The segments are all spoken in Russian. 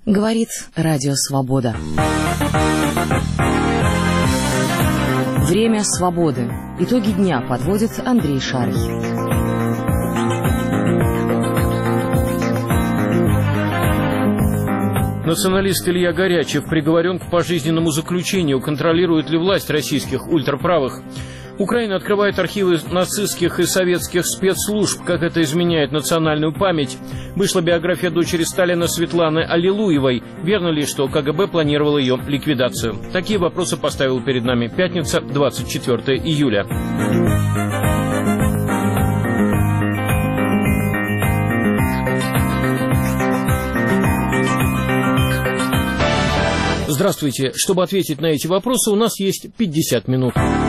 Говорит Радио Свобода. Время свободы. Итоги дня подводит Андрей Шарий. Националист Илья Горячев приговорен к пожизненному заключению. Контролирует ли власть российских ультраправых? Украина открывает архивы нацистских и советских спецслужб. Как это изменяет национальную память? Вышла биография дочери Сталина Светланы Аллилуевой. Верно ли, что КГБ планировал ее ликвидацию? Такие вопросы поставил перед нами пятница, 24 июля. Здравствуйте. Чтобы ответить на эти вопросы, у нас есть 50 минут.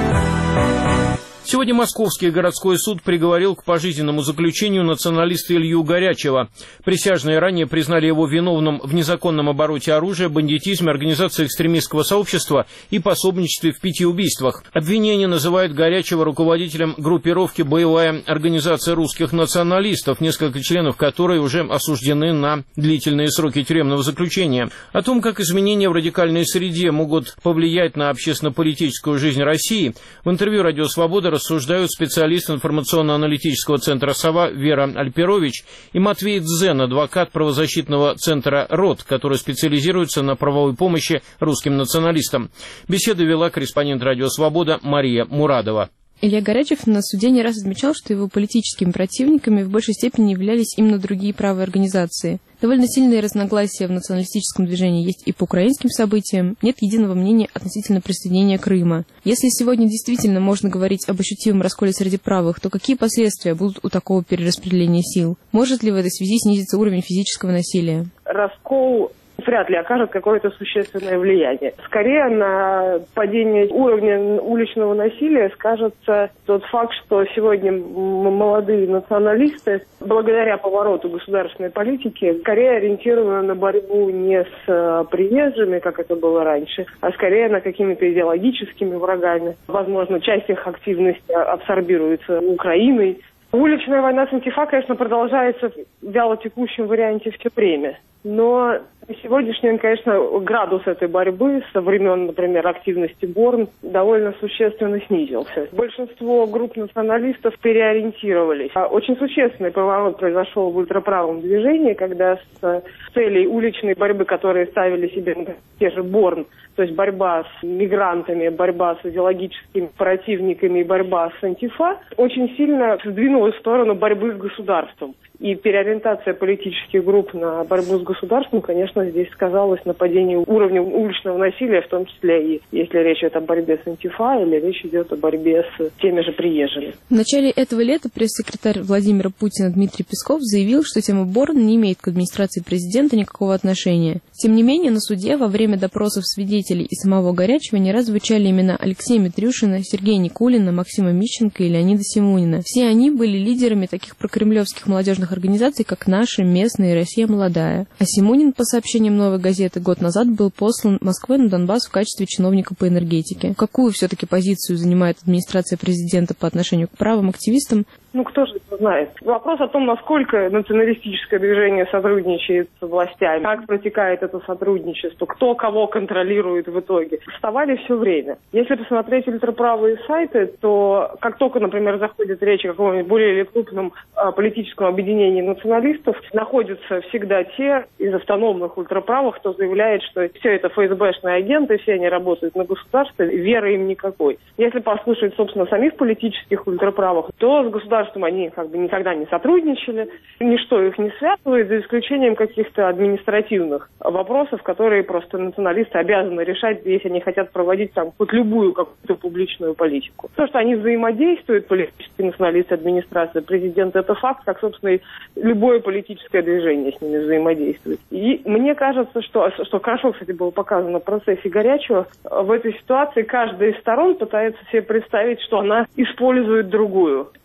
Сегодня Московский городской суд приговорил к пожизненному заключению националиста Илью Горячева. Присяжные ранее признали его виновным в незаконном обороте оружия, бандитизме, организации экстремистского сообщества и пособничестве в 5 убийствах. Обвинение называет Горячева руководителем группировки «Боевая организация русских националистов», несколько членов которой уже осуждены на длительные сроки тюремного заключения. О том, как изменения в радикальной среде могут повлиять на общественно-политическую жизнь России, в интервью «Радио Свобода» рассуждают специалист информационно-аналитического центра «Сова» Вера Альперович и Матвей Дзен, адвокат правозащитного центра «РОТ», который специализируется на правовой помощи русским националистам. Беседу вела корреспондент «Радио Свобода» Мария Мурадова. Илья Горячев на суде не раз отмечал, что его политическими противниками в большей степени являлись именно другие правые организации. Довольно сильные разногласия в националистическом движении есть и по украинским событиям. Нет единого мнения относительно присоединения Крыма. Если сегодня действительно можно говорить об ощутимом расколе среди правых, то какие последствия будут у такого перераспределения сил? Может ли в этой связи снизиться уровень физического насилия? Раскол вряд ли окажет какое-то существенное влияние. Скорее на падение уровня уличного насилия скажется тот факт, что сегодня молодые националисты, благодаря повороту государственной политики, скорее ориентированы на борьбу не с приезжими, как это было раньше, а скорее на какими-то идеологическими врагами. Возможно, часть их активности абсорбируется Украиной. Уличная война с антифа, конечно, продолжается в вялотекущем варианте все время. Но на сегодняшний день, конечно, градус этой борьбы со времен, например, активности Борн довольно существенно снизился. Большинство групп националистов переориентировались. Очень существенный поворот произошел в ультраправом движении, когда с целей уличной борьбы, которые ставили себе те же Борн, то есть борьба с мигрантами, борьба с идеологическими противниками и борьба с антифа, очень сильно сдвинулась в сторону борьбы с государством. И переориентация политических групп на борьбу с государством, конечно, здесь сказалась на падении уровня уличного насилия, в том числе и если речь идет о борьбе с антифа или речь идет о борьбе с теми же приезжими. В начале этого лета пресс-секретарь Владимира Путина Дмитрий Песков заявил, что тема Борн не имеет к администрации президента никакого отношения. Тем не менее, на суде во время допросов свидетелей и самого Горячева не раз звучали имена Алексея Митрюшина, Сергея Никулина, Максима Мищенко и Леонида Симонина. Все они были лидерами таких прокремлевских молодежных организаций, как «Наши», «Местные» и «Россия молодая». А Симонин, по сообщениям «Новой газеты», год назад был послан Москвой на Донбасс в качестве чиновника по энергетике. Какую все-таки позицию занимает администрация президента по отношению к правым активистам? Кто же это знает? Вопрос о том, насколько националистическое движение сотрудничает с властями, как протекает это сотрудничество, кто кого контролирует в итоге, вставали все время. Если посмотреть ультраправые сайты, то как только, например, заходит речь о каком-нибудь более или крупном политическом объединении националистов, находятся всегда те из автономных ультраправых, кто заявляет, что все это ФСБшные агенты, все они работают на государство, веры им никакой. Если послушать, собственно, самих политических ультраправых, то с государством они никогда не сотрудничали, ничто их не связывает, за исключением каких-то административных вопросов, которые просто националисты обязаны решать, если они хотят проводить там хоть любую какую-то публичную политику. То, что они взаимодействуют, политические националисты, администрация, президент, это факт, как, собственно, и любое политическое движение с ними взаимодействует. И мне кажется, что хорошо, кстати, было показано в процессе Горячего, в этой ситуации каждая из сторон пытается себе представить, что она использует другую.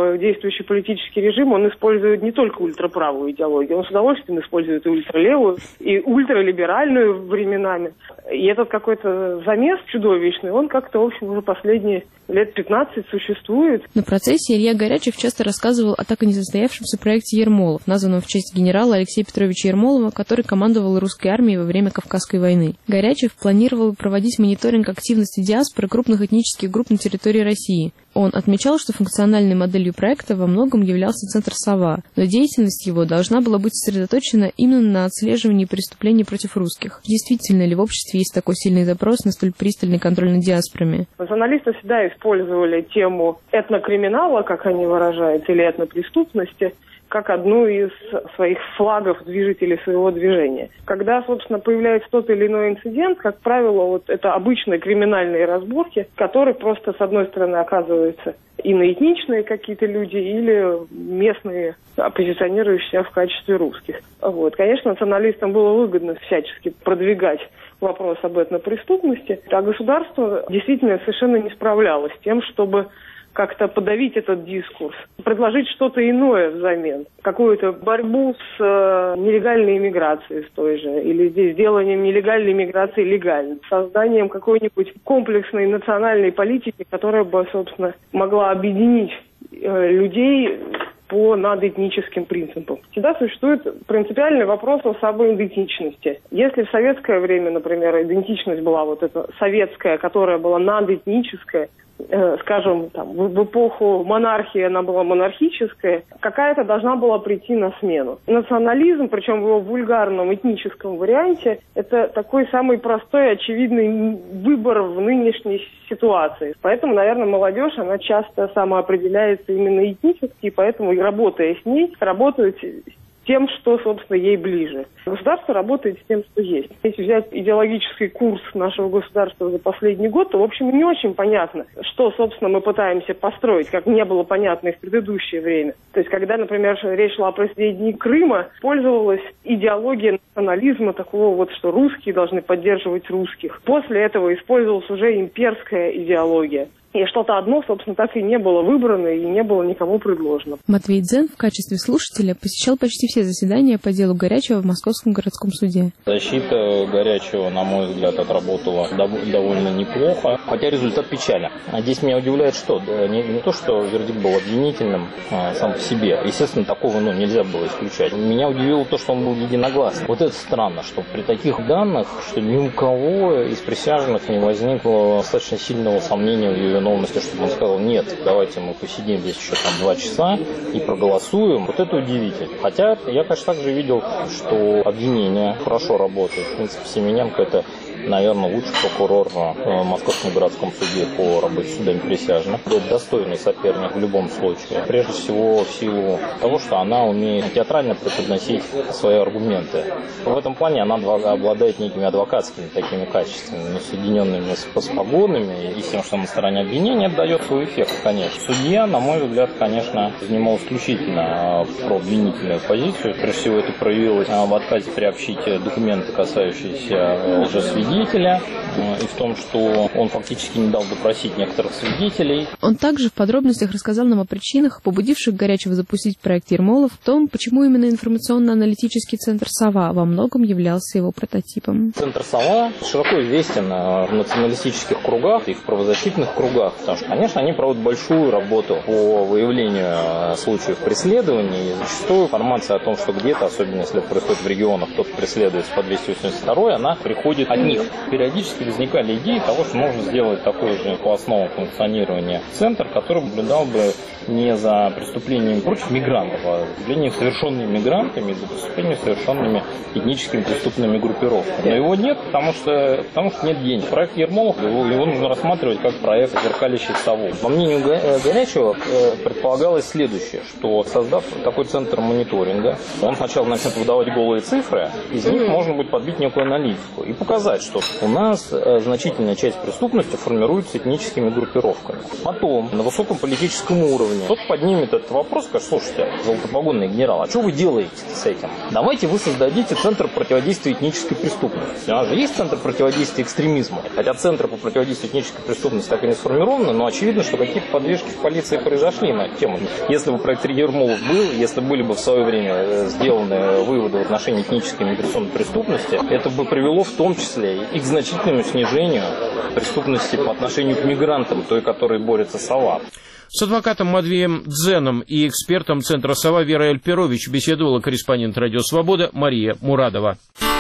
действующий политический режим, он использует не только ультраправую идеологию, он с удовольствием использует и ультралевую, и ультралиберальную временами. И этот какой-то замес чудовищный, он как-то, в общем, уже последние лет 15 существует. На процессе Илья Горячев часто рассказывал о так и не состоявшемся проекте «Ермолов», названном в честь генерала Алексея Петровича Ермолова, который командовал русской армией во время Кавказской войны. Горячев планировал проводить мониторинг активности диаспоры крупных этнических групп на территории России. Он отмечал, что функциональной моделью проекта во многом являлся Центр «Сова», но деятельность его должна была быть сосредоточена именно на отслеживании преступлений против русских. Действительно ли в обществе есть такой сильный запрос на столь пристальный контроль над диаспорами? Националисты всегда использовали тему этнокриминала, как они выражаются, или этнопреступности, как одну из своих флагов, движителей своего движения. Когда, собственно, появляется тот или иной инцидент, как правило, вот это обычные криминальные разборки, которые просто, с одной стороны, оказываются иноэтничные какие-то люди или местные, позиционирующие себя в качестве русских. Вот. Конечно, националистам было выгодно всячески продвигать вопрос об этнопреступности, а государство действительно совершенно не справлялось с тем, чтобы как-то подавить этот дискурс, предложить что-то иное взамен, какую-то борьбу с нелегальной иммиграцией с той же, или здесь сделанием нелегальной иммиграции легальной, созданием какой-нибудь комплексной национальной политики, которая бы, собственно, могла объединить людей по надэтническим принципам. Всегда существует принципиальный вопрос о самоидентичности. Если в советское время, например, идентичность была вот эта советская, которая была надэтническая, скажем, там, в эпоху монархии она была монархическая, какая-то должна была прийти на смену. Национализм, причем в его вульгарном этническом варианте, это такой самый простой, очевидный выбор в нынешней ситуации. Поэтому, наверное, молодежь, она часто самоопределяется именно этнически, и поэтому, работая с ней, работают тем, что, собственно, ей ближе. Государство работает с тем, что есть. Если взять идеологический курс нашего государства за последний год, то, в общем, не очень понятно, что, собственно, мы пытаемся построить, как не было понятно и в предыдущее время. То есть, когда, например, речь шла о присоединении Крыма, пользовалась идеология национализма такого вот, что русские должны поддерживать русских. После этого использовалась уже имперская идеология. И что-то одно, собственно, так и не было выбрано и не было никому предложено. Матвей Дзен в качестве слушателя посещал почти все заседания по делу Горячева в Московском городском суде. Защита Горячева, на мой взгляд, отработала довольно неплохо, хотя результат печален. Здесь меня удивляет что? Не то, что вердикт был обвинительным сам по себе. Естественно, такого нельзя было исключать. Меня удивило то, что он был единогласным. Вот это странно, что при таких данных, что ни у кого из присяжных не возникло достаточно сильного сомнения в ее виновности, чтобы он сказал: нет, давайте мы посидим здесь еще 2 часа и проголосуем. Вот это удивительно. Хотя я, конечно, также видел, что обвинение хорошо работает. В принципе, Семененко — это, наверное, лучший прокурор в Московском городском суде по работе с судами присяжных. Это достойный соперник в любом случае. Прежде всего, в силу того, что она умеет театрально преподносить свои аргументы. В этом плане она обладает некими адвокатскими такими качествами, соединенными с погонами и с тем, что на стороне обвинения, это дает свой эффект, конечно. Судья, на мой взгляд, конечно, занимал исключительно прообвинительную позицию. Прежде всего, это проявилось в отказе приобщить документы, касающиеся лжесвидетеля, и в том, что он фактически не дал допросить некоторых свидетелей. Он также в подробностях рассказал нам о причинах, побудивших Горячева запустить проект «Ермолов», в том, почему именно информационно-аналитический центр «Сова» во многом являлся его прототипом. Центр «Сова» широко известен в националистических кругах и в правозащитных кругах, потому что, конечно, они проводят большую работу по выявлению случаев преследований. И зачастую информация о том, что где-то, особенно если это происходит в регионах, кто-то преследуется по 282, она приходит от них. Периодически возникали идеи того, что можно сделать такой же по основам функционирования центр, который наблюдал бы не за преступлениями против мигрантов, а преступления, совершенные мигрантами, за преступления, совершенными этническими преступными группировками. Но его нет, потому что нет денег. Проект Ермолов, его нужно рассматривать как проект, зеркалящий сову. По мнению Горячева, предполагалось следующее, что, создав такой центр мониторинга, он сначала начнет выдавать голые цифры, из них можно будет подбить некую аналитику и показать, что у нас значительная часть преступности формируется этническими группировками. Потом на высоком политическом уровне населения. Тот поднимет этот вопрос, скажет: слушайте, золотопогонный генерал, а что вы делаете с этим? Давайте вы создадите Центр противодействия этнической преступности. У нас же есть Центр противодействия экстремизму. Хотя Центр по противодействию этнической преступности так и не сформирован, но очевидно, что какие-то подвижки в полиции произошли на эту тему. Если бы проект Ермолов был, если были бы в свое время сделаны выводы в отношении этнической и миграционной преступности, это бы привело в том числе и к значительному снижению преступности по отношению к мигрантам, той, которой борется «Сова». С адвокатом Матвеем Дзеном и экспертом Центра «Сова» Верой Альперович беседовала корреспондент «Радио Свобода» Мария Мурадова.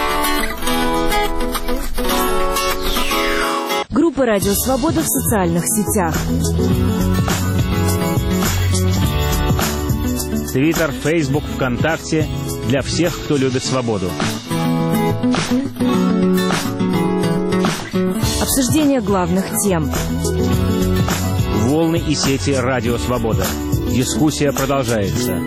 Группа «Радио Свобода» в социальных сетях. Твиттер, Фейсбук, ВКонтакте. Для всех, кто любит свободу. Обсуждение главных тем. Волны и сети «Радио Свобода». Дискуссия продолжается.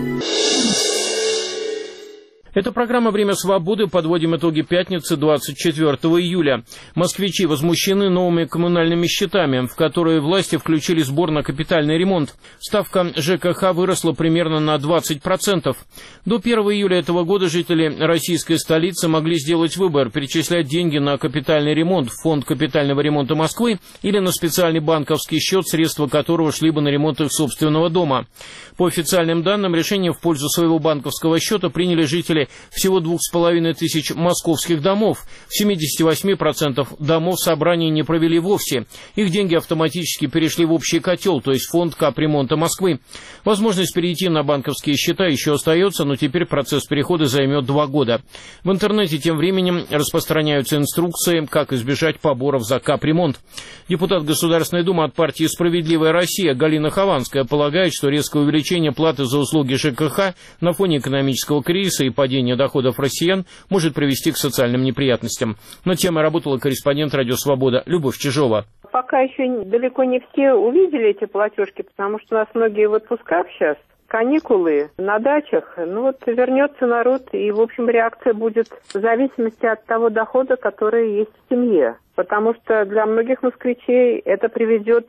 Это программа «Время свободы». Подводим итоги пятницы, 24 июля. Москвичи возмущены новыми коммунальными счетами, в которые власти включили сбор на капитальный ремонт. Ставка ЖКХ выросла примерно на 20%. До 1 июля этого года жители российской столицы могли сделать выбор: перечислять деньги на капитальный ремонт в фонд капитального ремонта Москвы или на специальный банковский счет, средства которого шли бы на ремонт их собственного дома. По официальным данным, решение в пользу своего банковского счета приняли жители всего 2500 московских домов. В 78% домов собрания не провели вовсе. Их деньги автоматически перешли в общий котел, то есть фонд капремонта Москвы. Возможность перейти на банковские счета еще остается, но теперь процесс перехода займет 2 года. В интернете тем временем распространяются инструкции, как избежать поборов за капремонт. Депутат Государственной Думы от партии «Справедливая Россия» Галина Хованская полагает, что резкое увеличение платы за услуги ЖКХ на фоне экономического кризиса и падения доходов россиян может привести к социальным неприятностям. Над темой работала корреспондент «Радио Свобода» Любовь Чижова. Пока еще далеко не все увидели эти платежки, потому что у нас многие в отпусках сейчас, каникулы, на дачах. Вернется народ, и, в общем, реакция будет в зависимости от того дохода, который есть в семье. Потому что для многих москвичей это приведет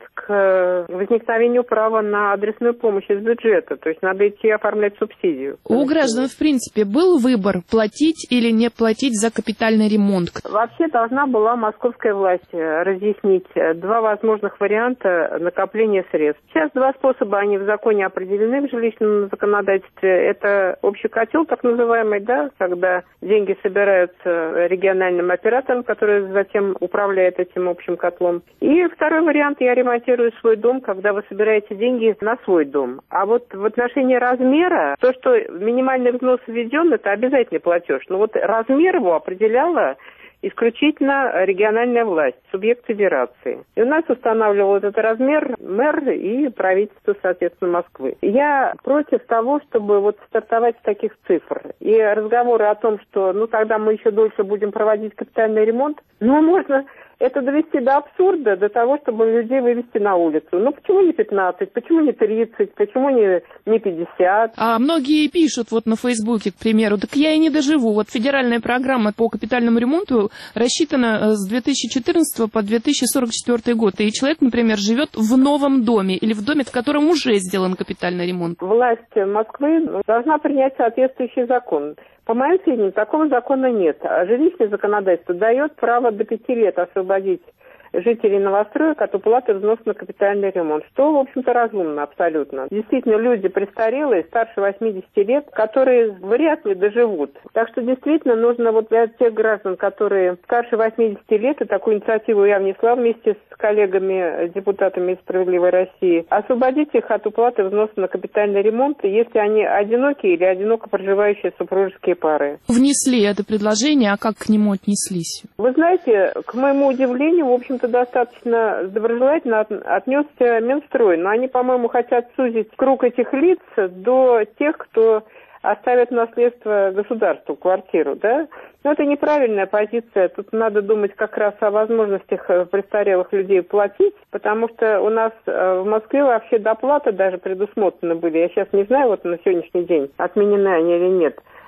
к возникновению права на адресную помощь из бюджета. То есть надо идти оформлять субсидию. У граждан, в принципе, был выбор, платить или не платить за капитальный ремонт? Вообще должна была московская власть разъяснить 2 возможных варианта накопления средств. Сейчас 2 способа, они в законе определены в жилищном законодательстве. Это общий котел, так называемый, да, когда деньги собираются региональным оператором, который затем управляет этим общим котлом. И второй вариант: я ремонтирую свой дом, когда вы собираете деньги на свой дом. А вот в отношении размера, то, что минимальный взнос введен, это обязательный платеж. Но размер его определяла исключительно региональная власть, субъект федерации. И у нас устанавливал этот размер мэр и правительство, соответственно, Москвы. Я против того, чтобы стартовать с таких цифр. И разговоры о том, что тогда мы еще дольше будем проводить капитальный ремонт, можно это довести до абсурда, до того, чтобы людей вывести на улицу. Почему не 15, почему не 30, почему не 50? А многие пишут на Фейсбуке, к примеру: так я и не доживу. Федеральная программа по капитальному ремонту рассчитана с 2014 по 2044 год. И человек, например, живет в новом доме или в доме, в котором уже сделан капитальный ремонт. Власть Москвы должна принять соответствующий закон. По моим сведениям, такого закона нет. Жилищное законодательство дает право до 5 лет освободить жителей новостроек от уплаты взноса на капитальный ремонт, что, в общем-то, разумно абсолютно. Действительно, люди престарелые, старше 80 лет, которые вряд ли доживут. Так что, действительно, нужно для тех граждан, которые старше 80 лет, и такую инициативу я внесла вместе с коллегами, депутатами из «Справедливой России», освободить их от уплаты взноса на капитальный ремонт, если они одинокие или одиноко проживающие супружеские пары. Внесли это предложение, а как к нему отнеслись? Вы знаете, к моему удивлению, в общем-то, достаточно доброжелательно отнесся Минстрой. Но они, по-моему, хотят сузить круг этих лиц до тех, кто оставит наследство государству, квартиру, да? Но это неправильная позиция. Тут надо думать как раз о возможностях престарелых людей платить, потому что у нас в Москве вообще доплаты даже предусмотрены были. Я сейчас не знаю, на сегодняшний день отменены они или нет.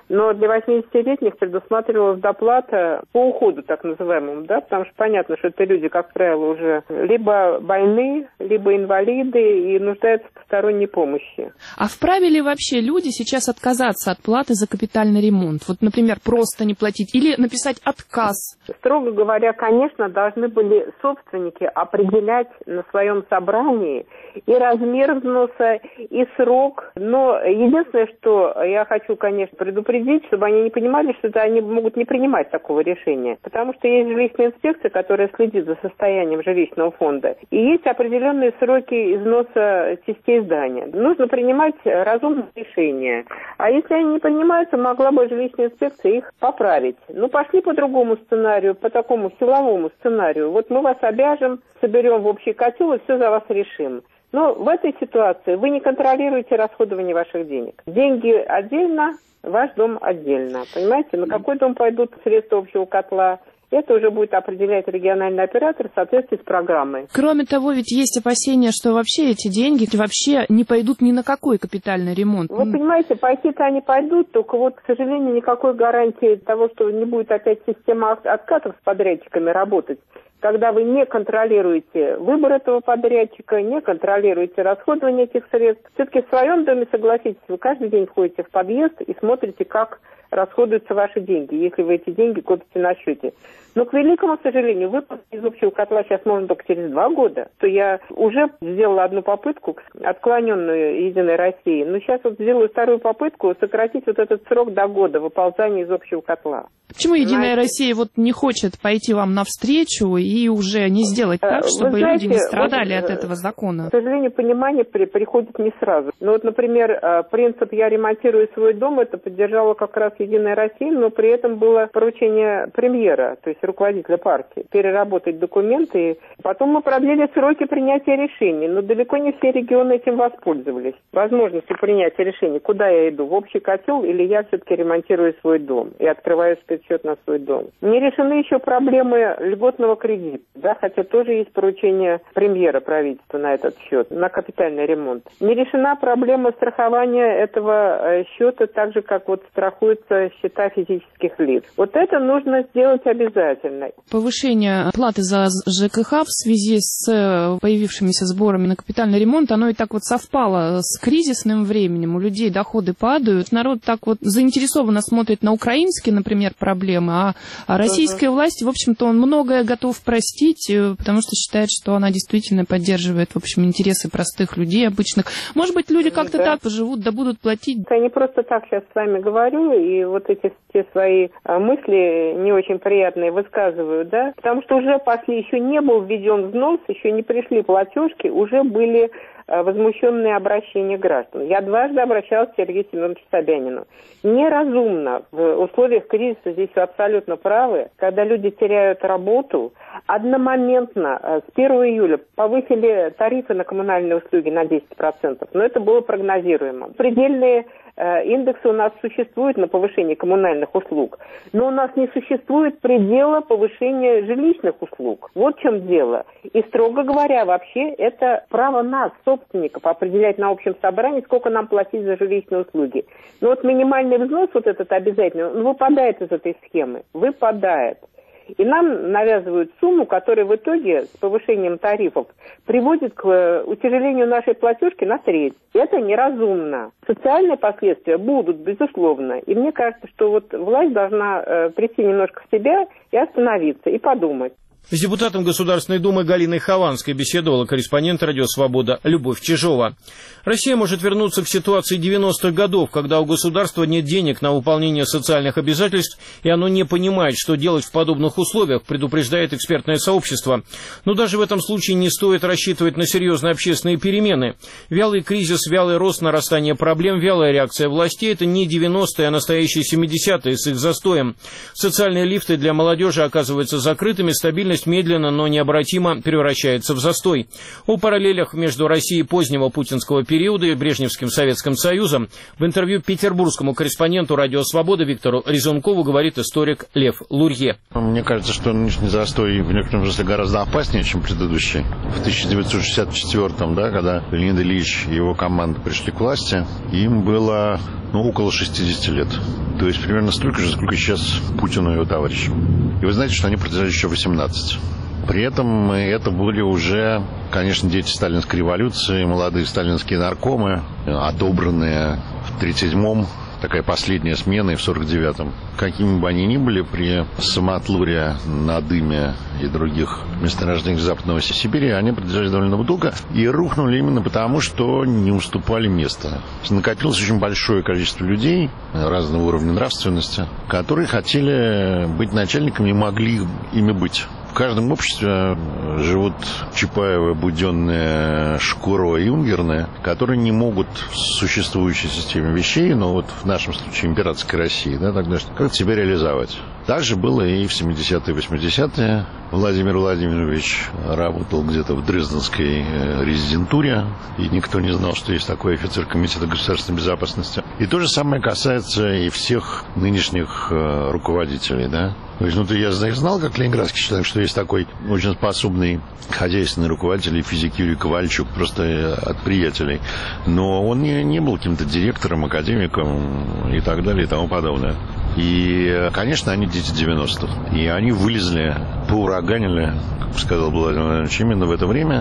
но для 80-летних предусматривалась доплата по уходу, так называемому, да, потому что понятно, что это люди, как правило, уже либо больны, либо инвалиды и нуждаются в посторонней помощи. А вправе ли вообще люди сейчас отказаться от платы за капитальный ремонт? Вот, например, просто не платить или написать отказ? Строго говоря, конечно, должны были собственники определять на своем собрании и размер взноса, и срок. Но единственное, что я хочу, конечно, предупредить, чтобы они не понимали, что они могут не принимать такого решения. Потому что есть жилищная инспекция, которая следит за состоянием жилищного фонда. И есть определенные сроки износа частей здания. Нужно принимать разумное решение. А если они не принимаются, могла бы жилищная инспекция их поправить. Ну, пошли по другому сценарию, по такому силовому сценарию. Вот мы вас обяжем, соберем в общий котел и все за вас решим. Но в этой ситуации вы не контролируете расходование ваших денег. Деньги отдельно, ваш дом отдельно. Понимаете, на какой дом пойдут средства общего котла? Это уже будет определять региональный оператор в соответствии с программой. Кроме того, ведь есть опасения, что вообще эти деньги вообще не пойдут ни на какой капитальный ремонт. Вы понимаете, пойти-то они пойдут, только вот, к сожалению, никакой гарантии того, что не будет опять система откатов с подрядчиками работать. Когда вы не контролируете выбор этого подрядчика, не контролируете расходование этих средств. Все-таки в своем доме, согласитесь, вы каждый день входите в подъезд и смотрите, как расходуются ваши деньги, если вы эти деньги копите на счете. Но, к великому сожалению, выплаты из общего котла сейчас можно только через 2 года. То я уже сделала одну попытку, отклоненную Единой Россией, но сейчас вот сделаю вторую попытку сократить вот этот срок до года выползания из общего котла. Почему Единая Россия вот не хочет пойти вам навстречу и уже не сделать так, чтобы люди не страдали от этого закона? К сожалению, понимание приходит не сразу. Ну вот, например, принцип «я ремонтирую свой дом» это поддержала как раз Единая Россия, но при этом было поручение премьера, то есть руководителя партии, переработать документы. И потом мы продлили сроки принятия решений, но далеко не все регионы этим воспользовались. Возможностью принятия решений, куда я иду, в общий котел или я все-таки ремонтирую свой дом и открываю спецсчет на свой дом. Не решены еще проблемы льготного кредита, да, хотя тоже есть поручение премьера правительства на этот счет, на капитальный ремонт. Не решена проблема страхования этого счета, так же, как вот страхуются счета физических лиц. Вот это нужно сделать обязательно. Повышение платы за ЖКХ в связи с появившимися сборами на капитальный ремонт, оно и так вот совпало с кризисным временем. У людей доходы падают. Народ так вот заинтересованно смотрит на украинские, например, проблемы, а российская власть, в общем-то, он многое готов простить, потому что считает, что она действительно поддерживает, в общем, интересы простых людей, обычных. Может быть, люди как-то так поживут, да будут платить. Я не просто так сейчас с вами говорю, и вот эти все свои мысли не очень приятные высказываю, да, потому что уже после еще не был введен взнос, еще не пришли платежки, уже были возмущенные обращения граждан. Я дважды обращалась к Сергею Семеновичу Собянину. Неразумно в условиях кризиса, здесь вы абсолютно правы, когда люди теряют работу, одномоментно с 1 июля повысили тарифы на коммунальные услуги на 10%, но это было прогнозируемо. Предельные индексы у нас существуют на повышение коммунальных услуг, но у нас не существует предела повышения жилищных услуг. Вот в чем дело. И, строго говоря, вообще это право нас, собственников, определять на общем собрании, сколько нам платить за жилищные услуги. Но вот минимальный взнос, вот этот обязательно, он выпадает из этой схемы. Выпадает. И нам навязывают сумму, которая в итоге с повышением тарифов приводит к утяжелению нашей платежки на треть. Это неразумно. Социальные последствия будут, безусловно. И мне кажется, что вот власть должна прийти немножко в себя и остановиться, и подумать. С депутатом Государственной Думы Галиной Хованской беседовала корреспондент «Радио Свобода» Любовь Чижова. Россия может вернуться к ситуации 90-х годов, когда у государства нет денег на выполнение социальных обязательств, и оно не понимает, что делать в подобных условиях, предупреждает экспертное сообщество. Но даже в этом случае не стоит рассчитывать на серьезные общественные перемены. Вялый кризис, вялый рост, нарастание проблем, вялая реакция властей – это не 90-е, а настоящие 70-е с их застоем. Социальные лифты для молодежи оказываются закрытыми, стабильность медленно, но необратимо превращается в застой. О параллелях между Россией позднего путинского периода и Брежневским Советским Союзом в интервью петербургскому корреспонденту «Радио Свобода» Виктору Резункову говорит историк Лев Лурье. Мне кажется, что нынешний застой в некотором смысле гораздо опаснее, чем предыдущий. В 1964-м, да, когда Леонид Ильич и его команда пришли к власти, им было около 60 лет. То есть примерно столько же, сколько сейчас Путину и его товарищам. И вы знаете, что они продержались еще 18. При этом это были уже, конечно, дети сталинской революции, молодые сталинские наркомы, отобранные в 1937-м, такая последняя смена, и в 1949-м. Какими бы они ни были, при Самотлуре, Надыме и других месторождениях Западного Сибири, они продержались довольно долго и рухнули именно потому, что не уступали место. Накопилось очень большое количество людей разного уровня нравственности, которые хотели быть начальниками и могли ими быть. В каждом обществе живут Чапаевы, Буденные, Шкуро и Унгерны, которые не могут в существующей системе вещей, но вот в нашем случае императорской России, да, тогда как-то себя реализовать. Так же было и в 70-е и 80-е. Владимир Владимирович работал где-то в Дрезденской резидентуре, и никто не знал, что есть такой офицер Комитета государственной безопасности. И то же самое касается и всех нынешних руководителей, да. То есть, я знал, как ленинградский человек, что есть такой очень способный хозяйственный руководитель и физик Юрий Ковальчук, просто от приятелей. Но он не был каким-то директором, академиком и так далее и тому подобное. И, конечно, они дети 90-х. И они вылезли, поураганили, как сказал Владимир Владимирович, именно в это время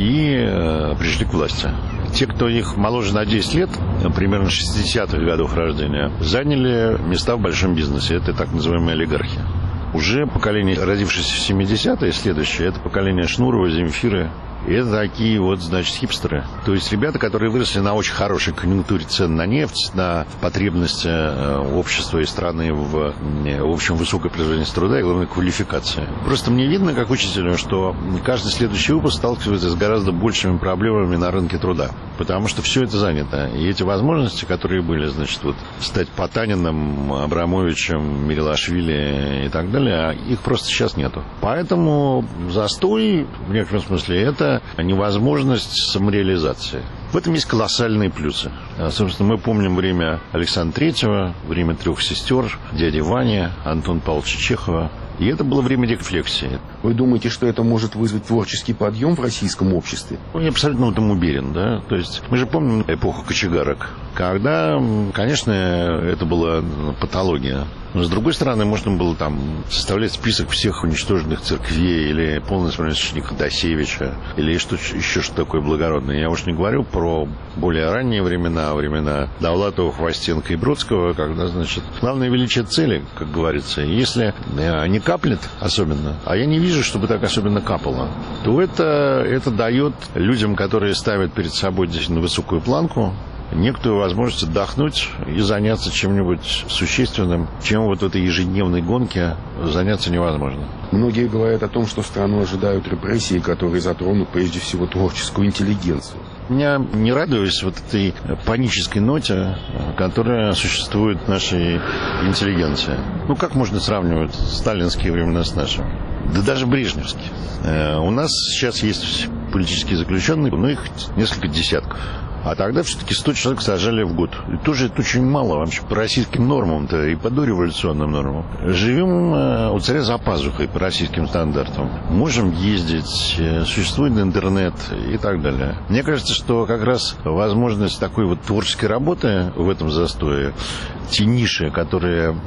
и пришли к власти. Те, кто их моложе на 10 лет, примерно 60-х годов рождения, заняли места в большом бизнесе. Это так называемые олигархи. Уже поколение, родившееся в 70-е, следующее, это поколение Шнурова, Земфиры. И это такие хипстеры. То есть ребята, которые выросли на очень хорошей конъюнктуре цен на нефть, на потребности общества и страны в общем высокой производительности труда и, главное, квалификации. Просто мне видно, как учителю, что каждый следующий выпуск сталкивается с гораздо большими проблемами на рынке труда. Потому что все это занято. И эти возможности, которые были, стать Потаниным, Абрамовичем, Мирилашвили и так далее, их просто сейчас нету. Поэтому застой, в некотором смысле, это невозможность самореализации. В этом есть колоссальные плюсы. Собственно, мы помним время Александра Третьего, время трех сестер, дяди Вани, Антона Павловича Чехова. И это было время рефлексии. Вы думаете, что это может вызвать творческий подъем в российском обществе? Я абсолютно в этом уверен, да. То есть мы же помним эпоху кочегарок, когда, конечно, это была патология. Но, с другой стороны, можно было составлять список всех уничтоженных церквей или полный священник Ходосевича, или еще что такое благородное. Я уж не говорю про более ранние времена Довлатова, Хвостенко и Бродского, когда, главное величие цели, как говорится. Если не каплет особенно, а я не вижу, чтобы так особенно капало, то это дает людям, которые ставят перед собой действительно высокую планку, некоторую возможность отдохнуть и заняться чем-нибудь существенным, чем в этой ежедневной гонке заняться невозможно. Многие говорят о том, что страну ожидают репрессии, которые затронут прежде всего творческую интеллигенцию. Меня не радуюсь этой панической ноте, которая существует в нашей интеллигенции. Как можно сравнивать сталинские времена с нашими? Да даже брежневские. У нас сейчас есть политические заключенные, но их несколько десятков. А тогда все-таки 100 человек сажали в год. И тоже это очень мало вообще по российским нормам-то и по дореволюционным нормам. Живем у царя за пазухой по российским стандартам. Можем ездить, существует интернет и так далее. Мне кажется, что как раз возможность такой творческой работы в этом застое, те ниши, которые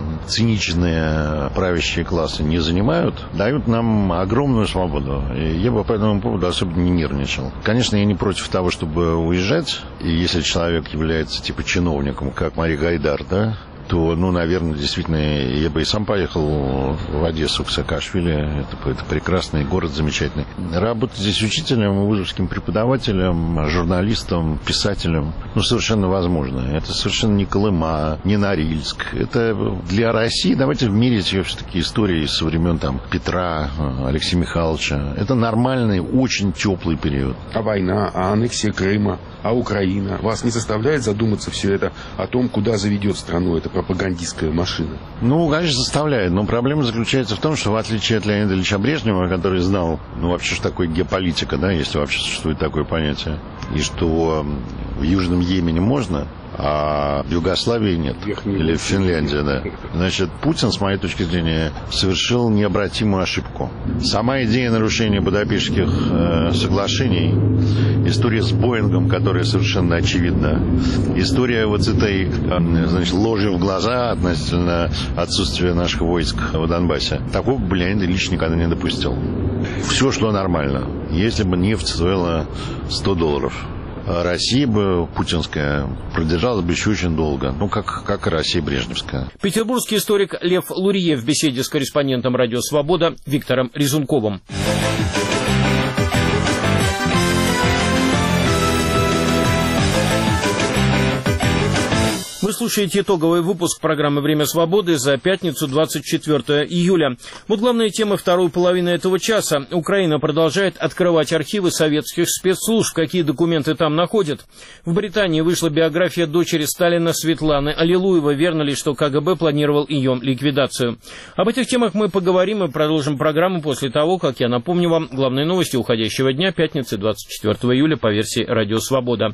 циничные правящие классы не занимают, дают нам огромную свободу. И я бы по этому поводу особенно не нервничал. Конечно, я не против того, чтобы уезжать. И если человек является чиновником, как Мария Гайдар, да, то, наверное, действительно, я бы и сам поехал в Одессу к Саакашвили. Это прекрасный город, замечательный. Работать здесь учителем, вузовским преподавателем, журналистом, писателем, совершенно возможно. Это совершенно не Колыма, не Норильск. Это для России, давайте вмерить ее все-таки историей со времен Петра, Алексея Михайловича. Это нормальный, очень теплый период. А война, а аннексия Крыма, а Украина? Вас не заставляет задуматься все это о том, куда заведет страну эта пропагандистская машина? Конечно, заставляет. Но проблема заключается в том, что в отличие от Леонида Ильича Брежнева, который знал, вообще, что такое геополитика, да, если вообще существует такое понятие, и что в Южном Йемене можно, а в Югославии нет. Или в Финляндии, да. Значит, Путин, с моей точки зрения, совершил необратимую ошибку. Сама идея нарушения Будапештских соглашений, история с Боингом, которая совершенно очевидна, история вот этой, значит, ложи в глаза относительно отсутствия наших войск в Донбассе. Такого бы я лично никогда не допустил. Все шло нормально. Если бы нефть стоила $100, Россия бы, путинская, продержалась бы еще очень долго. Ну, как и Россия брежневская. Петербургский историк Лев Лурье в беседе с корреспондентом «Радио Свобода» Виктором Резунковым. Вы слушаете итоговый выпуск программы «Время свободы» за пятницу, 24 июля. Вот главные темы второй половины этого часа. Украина продолжает открывать архивы советских спецслужб. Какие документы там находят? В Британии вышла биография дочери Сталина Светланы Аллилуевой. Верно ли, что КГБ планировал ее ликвидацию? Об этих темах мы поговорим и продолжим программу после того, как я напомню вам главные новости уходящего дня, пятницы, 24 июля, по версии «Радио Свобода».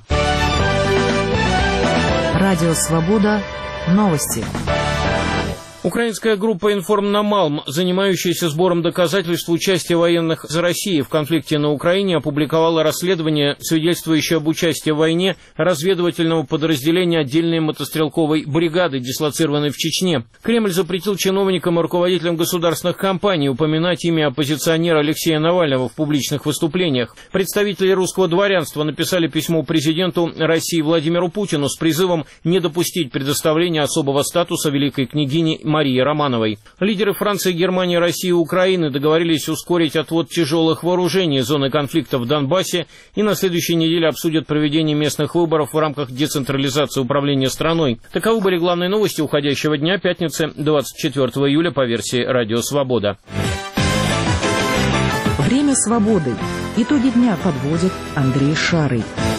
Радио Свобода. Новости. Украинская группа «Информнамалм», занимающаяся сбором доказательств участия военных за Россию в конфликте на Украине, опубликовала расследование, свидетельствующее об участии в войне разведывательного подразделения отдельной мотострелковой бригады, дислоцированной в Чечне. Кремль запретил чиновникам и руководителям государственных компаний упоминать имя оппозиционера Алексея Навального в публичных выступлениях. Представители русского дворянства написали письмо президенту России Владимиру Путину с призывом не допустить предоставления особого статуса великой княгини Марии Романовой. Лидеры Франции, Германии, России и Украины договорились ускорить отвод тяжелых вооружений из зоны конфликта в Донбассе и на следующей неделе обсудят проведение местных выборов в рамках децентрализации управления страной. Таковы были главные новости уходящего дня, пятницы, 24 июля, по версии «Радио Свобода». Время свободы. Итоги дня подводит Андрей Шарый.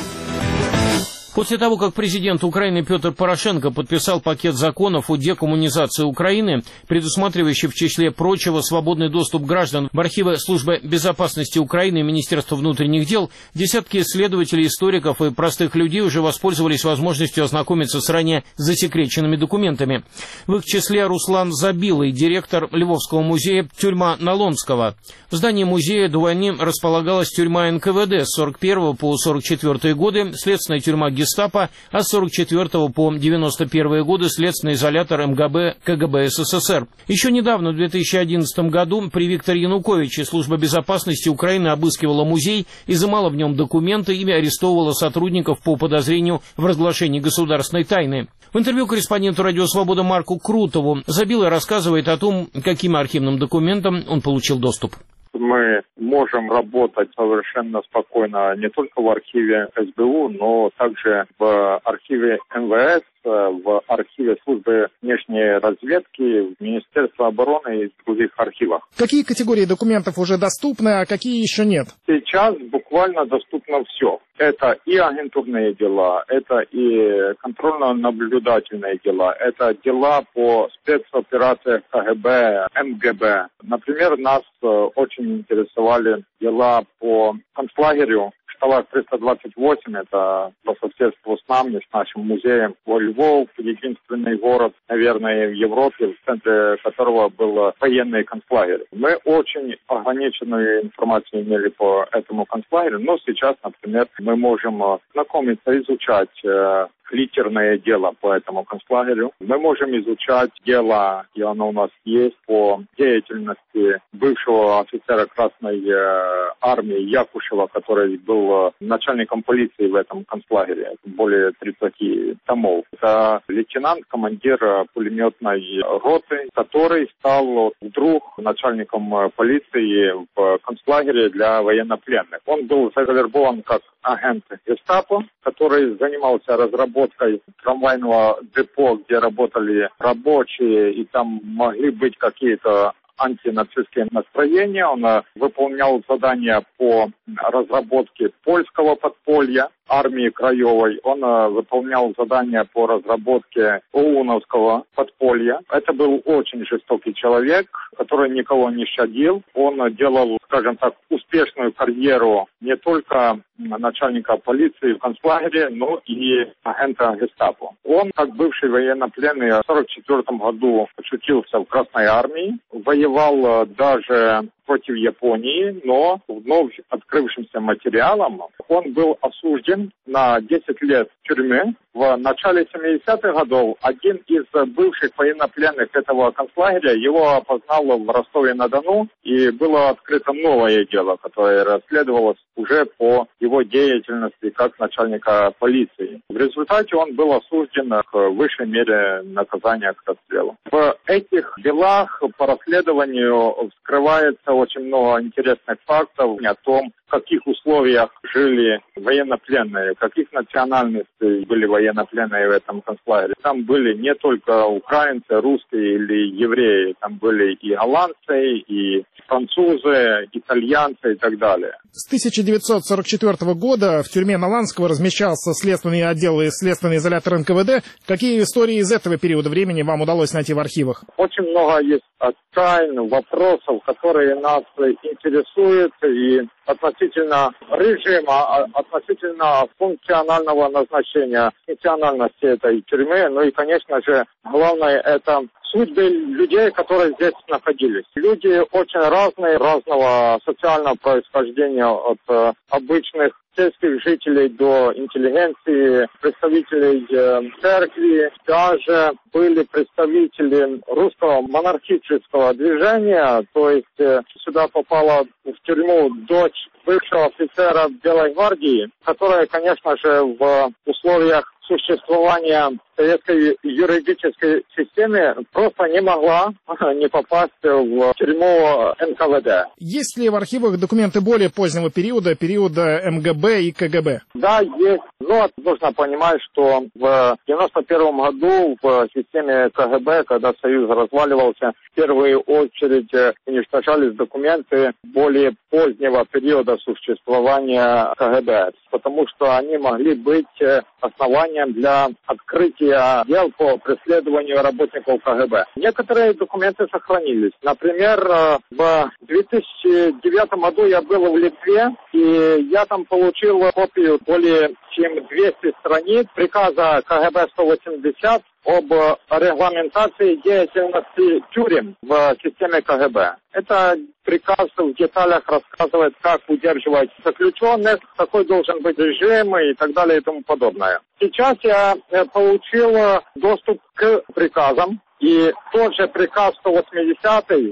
После того, как президент Украины Петр Порошенко подписал пакет законов о декоммунизации Украины, предусматривающий в числе прочего свободный доступ граждан в архивы Службы безопасности Украины и Министерства внутренних дел, десятки исследователей, историков и простых людей уже воспользовались возможностью ознакомиться с ранее засекреченными документами. В их числе Руслан Забилый, директор Львовского музея «Тюрьма Налонского». В здании музея до войны располагалась тюрьма НКВД с 41 по 44 годы, следственная тюрьма Гестапо, а с 44 по 91 годы следственный изолятор МГБ КГБ СССР. Еще недавно, в 2011 году, при Викторе Януковиче Служба безопасности Украины обыскивала музей, изымала в нем документы и арестовывала сотрудников по подозрению в разглашении государственной тайны. В интервью корреспонденту «Радио Свобода» Марку Крутову Забилый рассказывает о том, каким архивным документам он получил доступ. Мы можем работать совершенно спокойно не только в архиве СБУ, но также в архиве МВС, в архиве службы внешней разведки, в Министерстве обороны и в других архивах. Какие категории документов уже доступны, а какие еще нет? Сейчас буквально доступно все. Это и агентурные дела, это и контрольно-наблюдательные дела, это дела по спецоперациям КГБ, МГБ. Например, нас очень интересовали дела по концлагерю Шталах 328, это по соседству с нами, с нашим музеем. Львов, единственный город, наверное, в Европе, в центре которого был военный концлагерь. Мы очень ограниченную информацию имели по этому концлагерю, но сейчас, например, мы можем знакомиться, изучать литерное дело по этому концлагерю. Мы можем изучать дело, и оно у нас есть, по деятельности бывшего офицера Красной армии Якушева, который был начальником полиции в этом концлагере, более 30 томов. Это лейтенант, командир пулеметной роты, который стал вдруг начальником полиции в концлагере для военнопленных. Он был завербован как агент Гестапо, который занимался разработкой трамвайного депо, где работали рабочие, и там могли быть какие-то антинацистские настроения. Он выполнял задания по разработке польского подполья армии Краевой. Он выполнял задания по разработке ОУНовского подполья. Это был очень жестокий человек, который никого не щадил. Он делал скажем так, успешную карьеру не только начальника полиции в концлагере, но и агента гестапо. Он, как бывший военнопленный, в 1944 году очутился в Красной армии, воевал даже против Японии, но вновь открывшимся материалом он был осужден на 10 лет тюрьмы. В начале 70-х годов один из бывших военнопленных этого концлагеря его опознал в Ростове-на-Дону, и было открыто новое дело, которое расследовалось уже по его деятельности как начальника полиции. В результате он был осужден к высшей мере наказания, к расстрелу. В этих делах по расследованию вскрывается очень много интересных фактов о том, в каких условиях жили военнопленные, каких национальностей были военнопленные в этом концлагере. Там были не только украинцы, русские или евреи, там были и голландцы, и французы, итальянцы и так далее. С 1944 года в тюрьме Наланского размещался следственный отдел и следственный изолятор НКВД. Какие истории из этого периода времени вам удалось найти в архивах? Очень много есть тайн, вопросов, которые нас интересуют, и относительно режима, относительно функционального назначения, функциональности этой тюрьмы. Ну и, конечно же, главное — это судьбы людей, которые здесь находились. Люди очень разные, разного социального происхождения, от обычных сельских жителей до интеллигенции, представителей церкви, даже были представители русского монархического движения, то есть сюда попала в тюрьму дочь бывшего офицера Белой гвардии, которая, конечно же, в условиях существования советской юридической системы просто не могла не попасть в тюрьму НКВД. Есть ли в архивах документы более позднего периода, периода МГБ и КГБ? Да, есть. Но нужно понимать, что в 1991 году в системе КГБ, когда Союз разваливался, в первую очередь уничтожались документы более позднего периода существования КГБ, потому что они могли быть основанием для открытия дел по преследованию работников КГБ. Некоторые документы сохранились. Например, в 2009 году я был в Литве, и я там получил копию более чем 200 страниц приказа КГБ 180 об регламентации деятельности тюрем в системе КГБ. Это приказ в деталях рассказывает, как удерживать заключенных, какой должен быть режим и так далее и тому подобное. Сейчас я получил доступ к приказам, и тот же приказ 180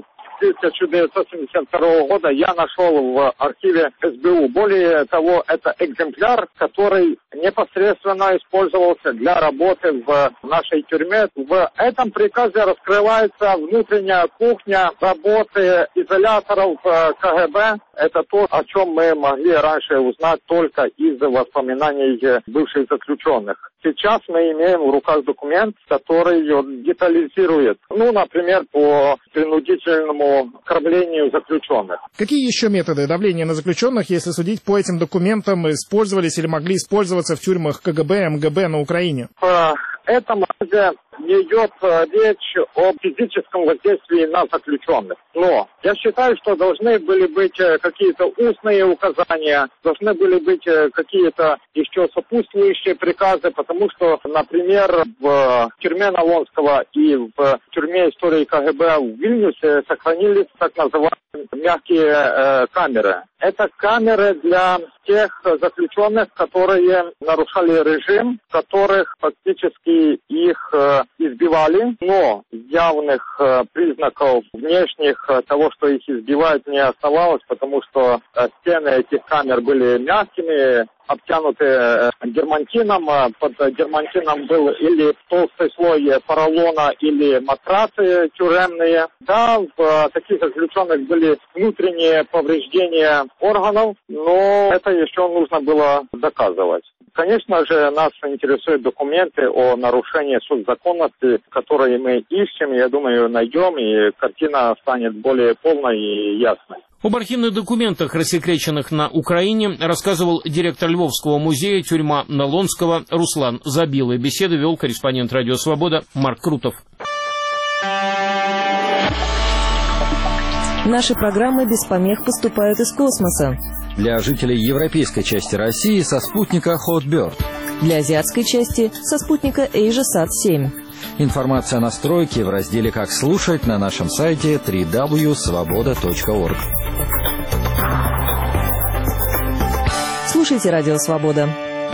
1972 года я нашел в архиве СБУ. Более того, это экземпляр, который непосредственно использовался для работы в нашей тюрьме. В этом приказе раскрывается внутренняя кухня работы изоляторов КГБ. Это то, о чем мы могли раньше узнать только из воспоминаний бывших заключенных. Сейчас мы имеем в руках документ, который детализирует, например, по принудительному кормлению заключенных. Какие еще методы давления на заключенных, если судить по этим документам, использовались или могли использоваться в тюрьмах КГБ, МГБ на Украине? В этом разе не идет речь о физическом воздействии на заключенных. Но я считаю, что должны были быть какие-то устные указания, должны были быть какие-то еще сопутствующие приказы, потому что, например, в тюрьме Налонского и в тюрьме истории КГБ в Вильнюсе сохранились так называемые мягкие камеры. Это камеры для тех заключенных, которые нарушали режим, которых фактически их избивали, но явных признаков внешних того, что их избивают, не оставалось, потому что стены этих камер были мягкими, обтянуты дермантином. Под дермантином был или толстый слой поролона, или матрацы тюремные. Да, в таких заключенных были внутренние повреждения органов, но это еще нужно было доказывать. Конечно же, нас интересуют документы о нарушении законности, которые мы ищем, я думаю, найдем, и картина станет более полной и ясной. Об архивных документах, рассекреченных на Украине, рассказывал директор Львовского музея тюрьма Налонского Руслан Забилый. Беседу вел корреспондент «Радио Свобода» Марк Крутов. Наши программы без помех поступают из космоса. Для жителей европейской части России со спутника Hotbird. Для азиатской части со спутника AsiaSat-7. Информация о настройке в разделе «Как слушать» на нашем сайте www.svoboda.org. Слушайте Радио Свобода.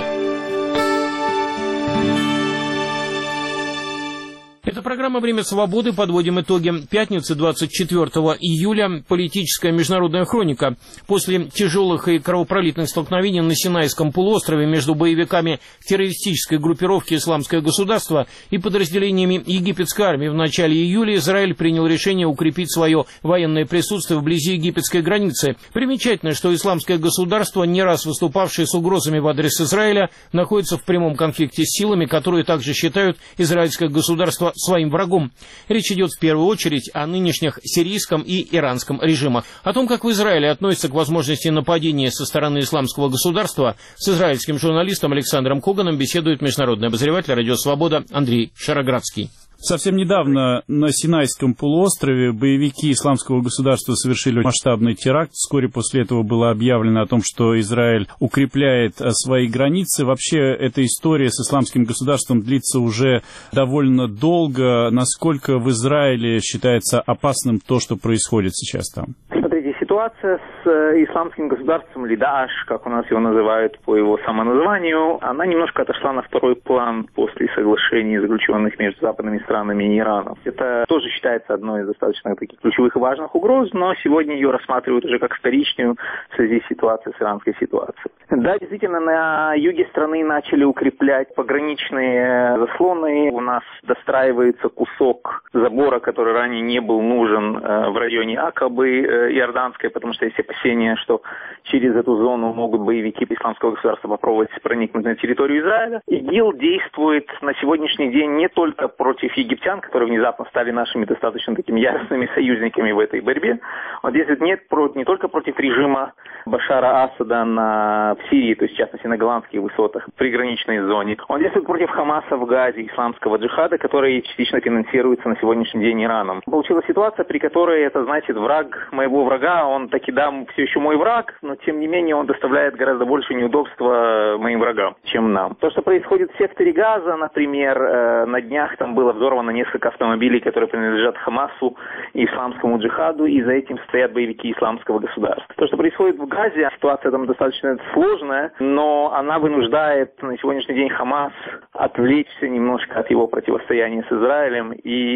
Это программа «Время свободы». Подводим итоги пятницы, 24 июля. Политическая международная хроника. После тяжелых и кровопролитных столкновений на Синайском полуострове между боевиками террористической группировки «Исламское государство» и подразделениями египетской армии в начале июля Израиль принял решение укрепить свое военное присутствие вблизи египетской границы. Примечательно, что «Исламское государство», не раз выступавшее с угрозами в адрес Израиля, находится в прямом конфликте с силами, которые также считают израильское государство своим врагом. Речь идет в первую очередь о нынешних сирийском и иранском режимах. О том, как в Израиле относятся к возможности нападения со стороны исламского государства, с израильским журналистом Александром Коганом беседует международный обозреватель «Радио Свобода» Андрей Шароградский. Совсем недавно на Синайском полуострове боевики исламского государства совершили масштабный теракт. Вскоре после этого было объявлено о том, что Израиль укрепляет свои границы. Вообще, эта история с исламским государством длится уже довольно долго. Насколько в Израиле считается опасным то, что происходит сейчас там? Смотрите, ситуация с исламским государством, или Дааш, как у нас его называют по его самоназванию, она немножко отошла на второй план после соглашений, заключенных между западными странами и Ираном. Это тоже считается одной из достаточно таких ключевых и важных угроз, но сегодня ее рассматривают уже как вторичную в связи с ситуацией, с иранской ситуацией. Да, действительно, на юге страны начали укреплять пограничные заслоны. У нас достраивается кусок забора, который ранее не был нужен в районе Акабы иорданской, потому что есть опасения, что через эту зону могут боевики исламского государства попробовать проникнуть на территорию Израиля. ИГИЛ действует на сегодняшний день не только против египтян, которые внезапно стали нашими достаточно такими яростными союзниками в этой борьбе. Он действует не только против режима Башара Асада в Сирии, то есть в частности на Голландских высотах, в приграничной зоне. Он действует против Хамаса в Газе, исламского джихада, который частично финансируется на сегодняшний день Ираном. Получилась ситуация, при которой это значит враг моего врага, он таки все еще мой враг, но тем не менее он доставляет гораздо больше неудобства моим врагам, чем нам. То, что происходит в секторе Газа, например, на днях там было взорвано несколько автомобилей, которые принадлежат Хамасу и исламскому джихаду, и за этим стоят боевики исламского государства. То, что происходит в Газе, ситуация там достаточно сложная, но она вынуждает на сегодняшний день Хамас отвлечься немножко от его противостояния с Израилем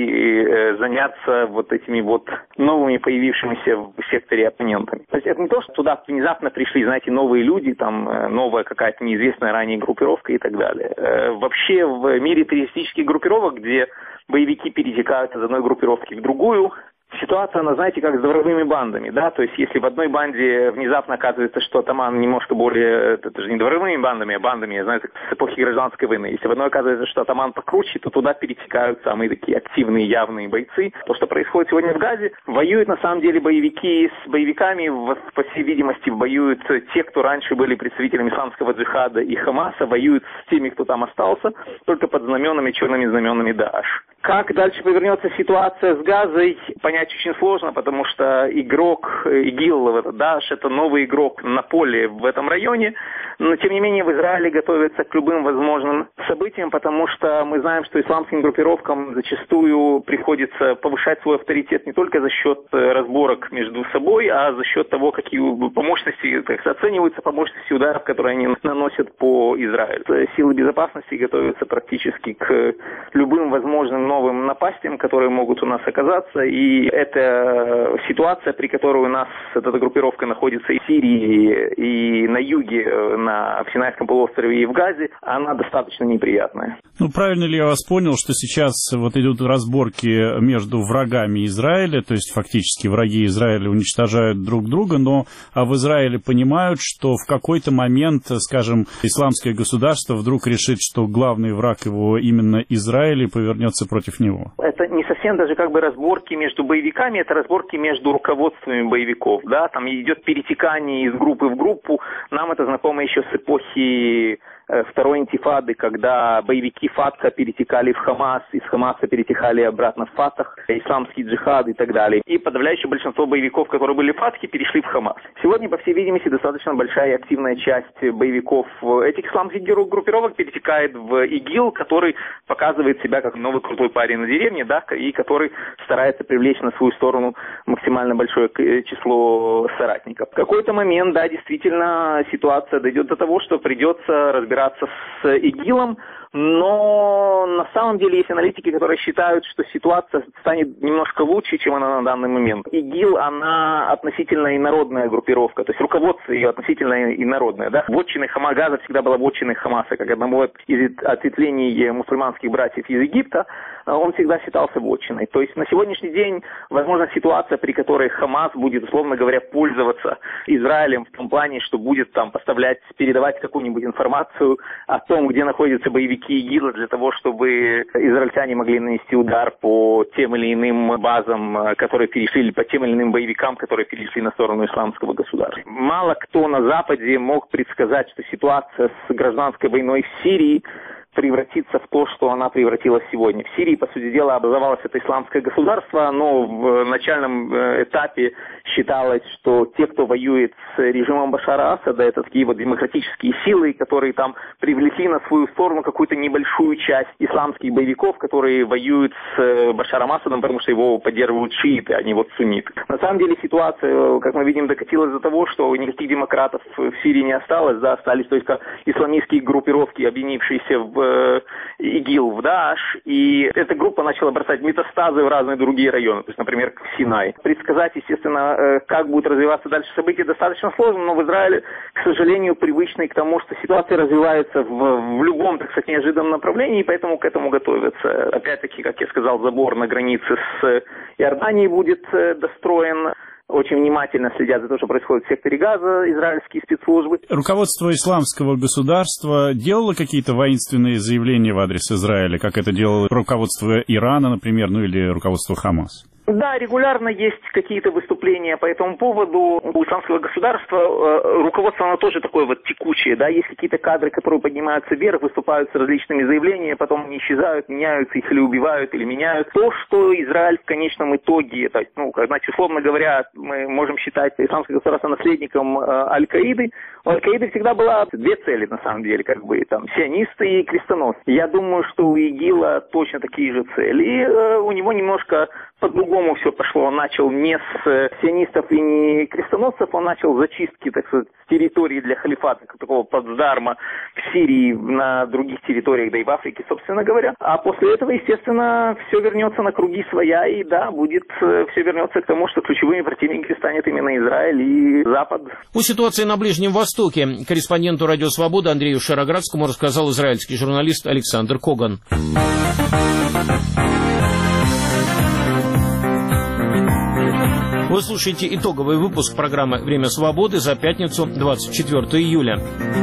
и заняться вот этими вот новыми появившимися в секторе оппонентами. То есть это не то, что туда внезапно пришли, знаете, новые люди, там новая какая-то неизвестная ранее группировка и так далее. Вообще в мире террористических группировок, где боевики перетекают из одной группировки в другую, ситуация, она, знаете, как с дворовыми бандами, да, то есть если в одной банде внезапно оказывается, что атаман немножко более, это же не дворовыми бандами, а бандами, знаете, с эпохи гражданской войны, если в одной оказывается, что атаман покруче, то туда перетекают самые такие активные, явные бойцы. То, что происходит сегодня в Газе, воюют на самом деле боевики с боевиками, по всей видимости, воюют те, кто раньше были представителями исламского джихада и Хамаса, воюют с теми, кто там остался, только под знаменами, черными знаменами Дааш. Как дальше повернется ситуация с Газой, понять очень сложно, потому что игрок ИГИЛ, Дааш, это новый игрок на поле в этом районе, но тем не менее в Израиле готовятся к любым возможным событиям, потому что мы знаем, что исламским группировкам зачастую приходится повышать свой авторитет не только за счет разборок между собой, а за счет того, какие по мощности, как оцениваются по мощности ударов, которые они наносят по Израилю. Силы безопасности готовятся практически к любым возможным новым напастям, которые могут у нас оказаться, и это ситуация, при которой у нас эта группировка находится и в Сирии, и на юге, в Синайском полуострове и в Газе, она достаточно неприятная. Ну, правильно ли я вас понял, что сейчас вот идут разборки между врагами Израиля, то есть фактически враги Израиля уничтожают друг друга, но в Израиле понимают, что в какой-то момент, скажем, исламское государство вдруг решит, что главный враг его именно Израиль и повернется против него? Это не совсем даже как бы разборки между боевиками, это разборки между руководствами боевиков, да, там идет перетекание из группы в группу, нам это знакомо еще с эпохи второй интифады, когда боевики Фатха перетекали в Хамас, из Хамаса перетекали обратно в Фатах, исламский джихад и так далее. И подавляющее большинство боевиков, которые были в Фатхе, перешли в Хамас. Сегодня, по всей видимости, достаточно большая и активная часть боевиков этих исламских группировок перетекает в ИГИЛ, который показывает себя как новый крутой парень на деревне, да, и который старается привлечь на свою сторону максимально большое число соратников. В какой-то момент, да, действительно, ситуация дойдет до того, что придется разбираться с ИГИЛом, но на самом деле есть аналитики, которые считают, что ситуация станет немножко лучше, чем она на данный момент. ИГИЛ, она относительно инородная группировка, то есть руководство ее относительно инородное. Да? Вотчиной Газа всегда была вотчиной Хамаса, как одного из ответвлений мусульманских братьев из Египта, он всегда считался вотчиной. То есть на сегодняшний день, возможно, ситуация, при которой Хамас будет, условно говоря, пользоваться Израилем в том плане, что будет там поставлять, передавать какую-нибудь информацию о том, где находятся боевики ИГИЛа, для того, чтобы израильтяне могли нанести удар по тем или иным базам, которые перешли, по тем или иным боевикам, которые перешли на сторону исламского государства. Мало кто на Западе мог предсказать, что ситуация с гражданской войной в Сирии превратиться в то, что она превратилась сегодня. В Сирии, по сути дела, образовалось это исламское государство, но в начальном этапе считалось, что те, кто воюет с режимом Башара Асада, это такие вот демократические силы, которые там привлекли на свою сторону какую-то небольшую часть исламских боевиков, которые воюют с Башаром Асадом, потому что его поддерживают шииты, а не вот сунниты. На самом деле ситуация, как мы видим, докатилась до того, что никаких демократов в Сирии не осталось, да, остались только исламистские группировки, объединившиеся в ИГИЛ, в Дааш, и эта группа начала бросать метастазы в разные другие районы, то есть, например, в Синай. Предсказать, естественно, как будут развиваться дальше события, достаточно сложно, но в Израиле, к сожалению, привычны к тому, что ситуация развивается в любом, так сказать, неожиданном направлении, и поэтому к этому готовятся. Опять-таки, как я сказал, забор на границе с Иорданией будет достроен. Очень внимательно следят за то, что происходит в секторе Газа, израильские спецслужбы. Руководство исламского государства делало какие-то воинственные заявления в адрес Израиля, как это делало руководство Ирана, например, ну или руководство Хамас? Да, регулярно есть какие-то выступления по этому поводу. У исламского государства руководство, оно тоже такое вот текучее, да, есть какие-то кадры, которые поднимаются вверх, выступают с различными заявлениями, потом они исчезают, меняются, их или убивают, или меняют. То, что Израиль в конечном итоге, это, значит, условно говоря, мы можем считать исламское государство наследником Аль-Каиды. У Аль-Каиды всегда была две цели, на самом деле, как бы, там, сионисты и крестоносцы. Я думаю, что у ИГИЛа точно такие же цели. И у него немножко по-другому все пошло. Он начал не с сионистов и не крестоносцев, он начал зачистки, так сказать, территории для халифата, такого плацдарма в Сирии, на других территориях, да и в Африке, собственно говоря. А после этого, естественно, все вернется на круги своя, и да, все вернется к тому, что ключевыми противниками станет именно Израиль и Запад. О ситуации на Ближнем Востоке корреспонденту «Радио Свобода» Андрею Шароградскому рассказал израильский журналист Александр Коган. Вы слушаете итоговый выпуск программы «Время свободы» за пятницу, 24 июля.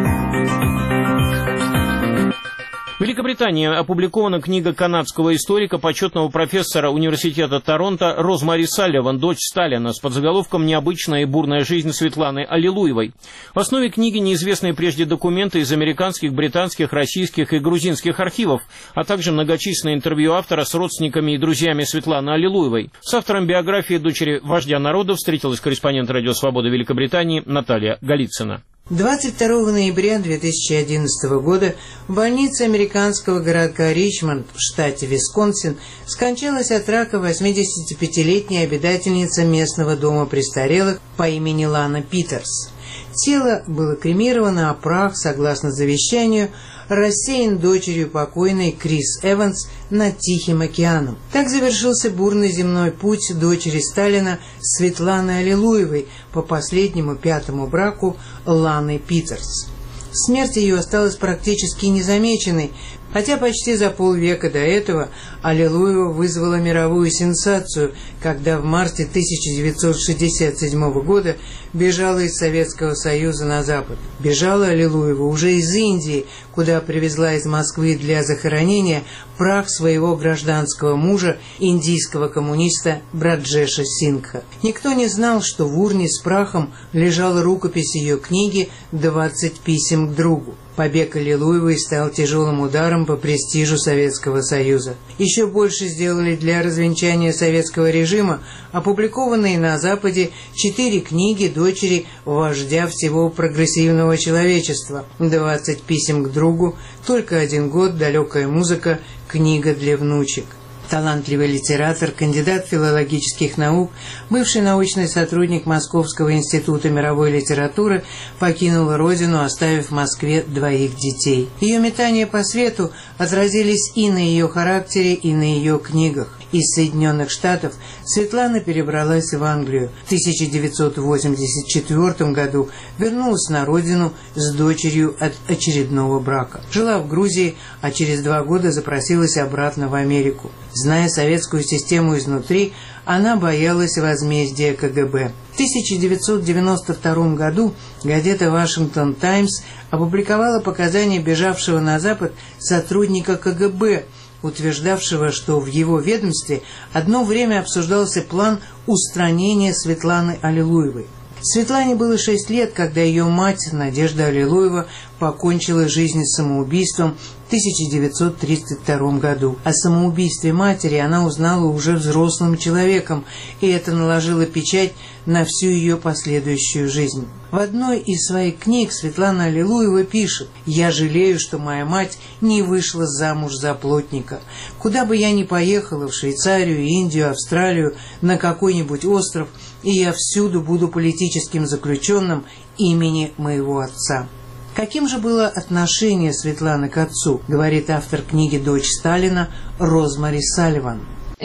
В Великобритании опубликована книга канадского историка, почетного профессора университета Торонто Розмари Салливан «Дочь Сталина» с подзаголовком «Необычная и бурная жизнь Светланы Аллилуевой». В основе книги неизвестные прежде документы из американских, британских, российских и грузинских архивов, а также многочисленные интервью автора с родственниками и друзьями Светланы Аллилуевой. С автором биографии дочери вождя народа встретилась корреспондент «Радио Свобода» Великобритании Наталья Голицына. 22 ноября 2011 года в больнице американского городка Ричмонд в штате Висконсин скончалась от рака 85-летняя обитательница местного дома престарелых по имени Лана Питерс. Тело было кремировано, а прах, согласно завещанию, рассеян дочерью покойной Крис Эванс над Тихим океаном. Так завершился бурный земной путь дочери Сталина Светланы Аллилуевой по последнему пятому браку Ланы Питерс. Смерть ее осталась практически незамеченной, хотя почти за полвека до этого Аллилуева вызвала мировую сенсацию, когда в марте 1967 года бежала из Советского Союза на Запад. Бежала Аллилуева уже из Индии, куда привезла из Москвы для захоронения прах своего гражданского мужа, индийского коммуниста Браджеша Сингха. Никто не знал, что в урне с прахом лежала рукопись ее книги «20 писем к другу». По Побег Аллилуевой стал тяжелым ударом по престижу Советского Союза. Еще больше сделали для развенчания советского режима опубликованные на Западе 4 книги дочери вождя всего прогрессивного человечества: 20 писем к другу, только 1 год, далекая музыка, книга для внучек. Талантливый литератор, кандидат филологических наук, бывший научный сотрудник Московского института мировой литературы, покинул родину, оставив в Москве 2 детей. Ее метания по свету отразились и на ее характере, и на ее книгах. Из Соединенных Штатов Светлана перебралась в Англию. В 1984 году вернулась на родину с дочерью от очередного брака. Жила в Грузии, а через 2 года запросилась обратно в Америку. Зная советскую систему изнутри, она боялась возмездия КГБ. В 1992 году газета «Вашингтон Таймс» опубликовала показания бежавшего на Запад сотрудника КГБ, утверждавшего, что в его ведомстве одно время обсуждался план устранения Светланы Аллилуевой. Светлане было 6 лет, когда ее мать, Надежда Аллилуева, покончила жизнь самоубийством в 1932 году. О самоубийстве матери она узнала уже взрослым человеком, и это наложило печать на всю ее последующую жизнь. В одной из своих книг Светлана Аллилуева пишет: «Я жалею, что моя мать не вышла замуж за плотника. Куда бы я ни поехала, в Швейцарию, Индию, Австралию, на какой-нибудь остров, и я всюду буду политическим заключенным имени моего отца». Каким же было отношение Светланы к отцу, говорит автор книги «Дочь Сталина» Розмари Салливан.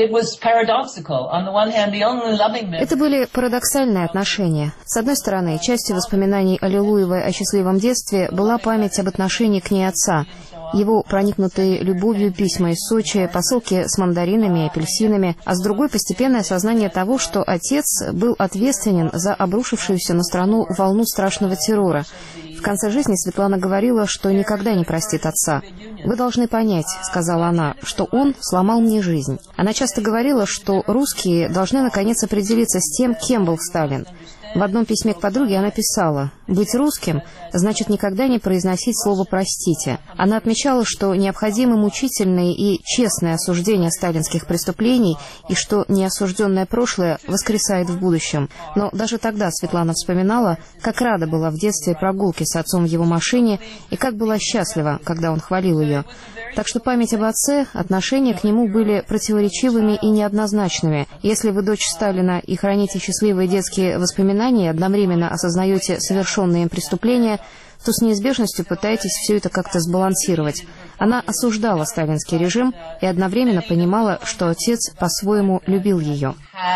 Это были парадоксальные отношения. С одной стороны, частью воспоминаний Аллилуевой о счастливом детстве была память об отношении к ней отца, его проникнутые любовью письма из Сочи, посылки с мандаринами и апельсинами, а с другой — постепенное осознание того, что отец был ответственен за обрушившуюся на страну волну страшного террора. В конце жизни Светлана говорила, что никогда не простит отца. «Вы должны понять», — сказала она, — «что он сломал мне жизнь». Она часто говорила, что русские должны наконец определиться с тем, кем был Сталин. В одном письме к подруге она писала: «Быть русским значит никогда не произносить слово «простите». Она отмечала, что необходимы мучительные и честные осуждения сталинских преступлений и что неосужденное прошлое воскресает в будущем. Но даже тогда Светлана вспоминала, как рада была в детстве прогулке с отцом в его машине и как была счастлива, когда он хвалил ее. Так что память об отце, отношения к нему были противоречивыми и неоднозначными. Если вы дочь Сталина и храните счастливые детские воспоминания и одновременно осознаете совершенные им преступления, то с неизбежностью пытаетесь все это как-то сбалансировать. Она осуждала сталинский режим и одновременно понимала, что отец по-своему любил ее.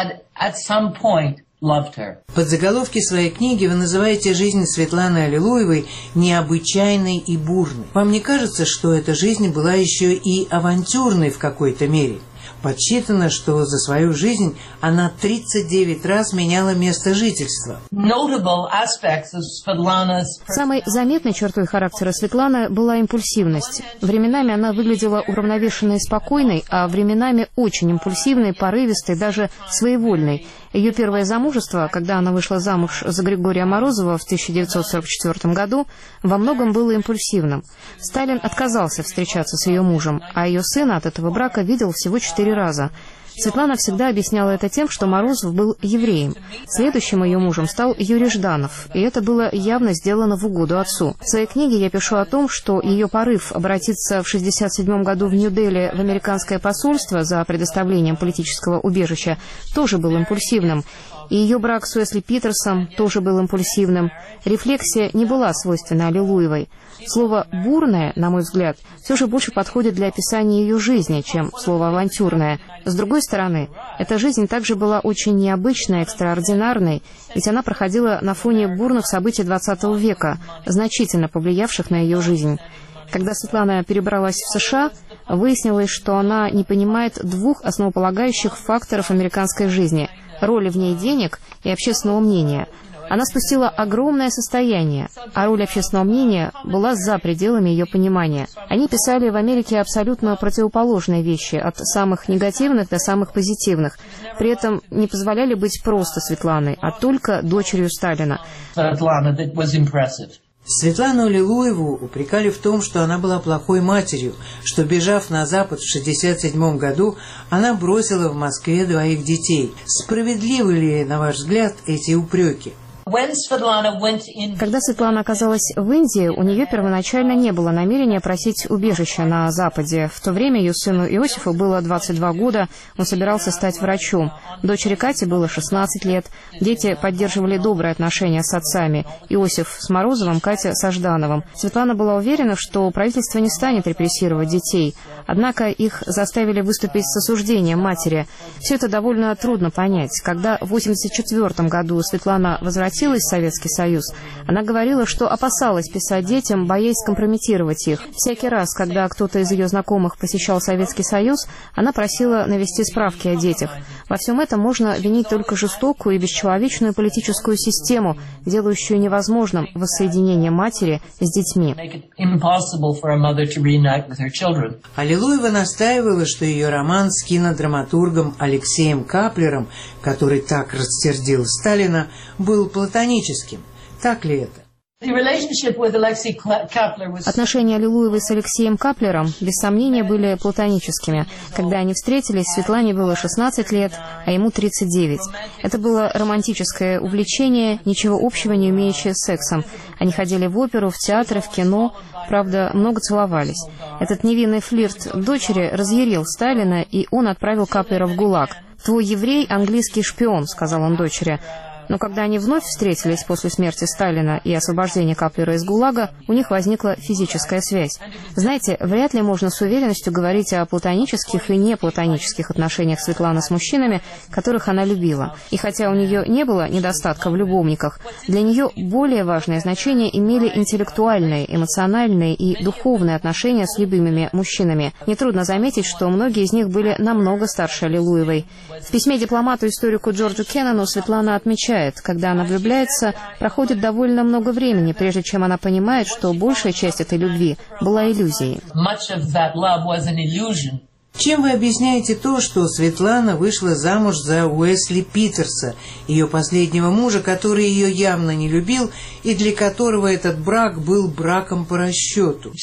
В подзаголовке своей книги вы называете жизнь Светланы Аллилуевой необычайной и бурной. Вам не кажется, что эта жизнь была еще и авантюрной в какой-то мере? Подсчитано, что за свою жизнь она 39 раз меняла место жительства. Самой заметной чертой характера Светланы была импульсивность. Временами она выглядела уравновешенной и спокойной, а временами очень импульсивной, порывистой, даже своевольной. Ее первое замужество, когда она вышла замуж за Григория Морозова в 1944 году, во многом было импульсивным. Сталин отказался встречаться с ее мужем, а ее сына от этого брака видел всего 4 раза. Светлана всегда объясняла это тем, что Морозов был евреем. Следующим ее мужем стал Юрий Жданов, и это было явно сделано в угоду отцу. В своей книге я пишу о том, что ее порыв обратиться в 1967 году в Нью-Дели в американское посольство за предоставлением политического убежища тоже был импульсивным. И ее брак с Уэсли Питерсом тоже был импульсивным. Рефлексия не была свойственна Аллилуевой. Слово «бурное», на мой взгляд, все же больше подходит для описания ее жизни, чем слово «авантюрное». С другой стороны, эта жизнь также была очень необычной, экстраординарной, ведь она проходила на фоне бурных событий XX века, значительно повлиявших на ее жизнь. Когда Светлана перебралась в США, выяснилось, что она не понимает 2 основополагающих факторов американской жизни – роли в ней денег и общественного мнения. Она спустила огромное состояние, а роль общественного мнения была за пределами ее понимания. Они писали в Америке абсолютно противоположные вещи, от самых негативных до самых позитивных. При этом не позволяли быть просто Светланой, а только дочерью Сталина. Светлану Аллилуеву упрекали в том, что она была плохой матерью, что, бежав на Запад в 1967 году, она бросила в Москве 2 детей. Справедливы ли, на ваш взгляд, эти упреки? Когда Светлана оказалась в Индии, у нее первоначально не было намерения просить убежища на Западе. В то время ее сыну Иосифу было 22 года, он собирался стать врачом. Дочери Кате было 16 лет. Дети поддерживали добрые отношения с отцами. Иосиф с Морозовым, Катя с Ждановым. Светлана была уверена, что правительство не станет репрессировать детей. Однако их заставили выступить с осуждением матери. Все это довольно трудно понять. Когда в 1984 году Светлана возвратилась в Советский Союз, она говорила, что опасалась писать детям, боясь скомпрометировать их. Всякий раз, когда кто-то из ее знакомых посещал Советский Союз, она просила навести справки о детях. Во всем этом можно винить только жестокую и бесчеловечную политическую систему, делающую невозможным воссоединение матери с детьми. Аллилуева настаивала, что ее роман с кинодраматургом Алексеем Каплером, который так рассердил Сталина, был платоническим. Так ли это? Отношения Аллилуевой с Алексеем Каплером, без сомнения, были платоническими. Когда они встретились, Светлане было 16 лет, а ему 39. Это было романтическое увлечение, ничего общего не имеющее с сексом. Они ходили в оперу, в театры, в кино, правда, много целовались. Этот невинный флирт дочери разъярил Сталина, и он отправил Каплера в ГУЛАГ. «Твой еврей — английский шпион», — сказал он дочери. Но когда они вновь встретились после смерти Сталина и освобождения Каплера из ГУЛАГа, у них возникла физическая связь. Знаете, вряд ли можно с уверенностью говорить о платонических и неплатонических отношениях Светланы с мужчинами, которых она любила. И хотя у нее не было недостатка в любовниках, для нее более важное значение имели интеллектуальные, эмоциональные и духовные отношения с любимыми мужчинами. Нетрудно заметить, что многие из них были намного старше Аллилуевой. В письме дипломату-историку Джорджу Кеннону Светлана отмечает, когда она влюбляется, проходит довольно много времени, прежде чем она понимает, что большая часть этой любви была иллюзией. Чем вы объясняете то, что Светлана вышла замуж за Уэсли Питерса, ее последнего мужа, который ее явно не любил и для которого этот брак был браком по расчету?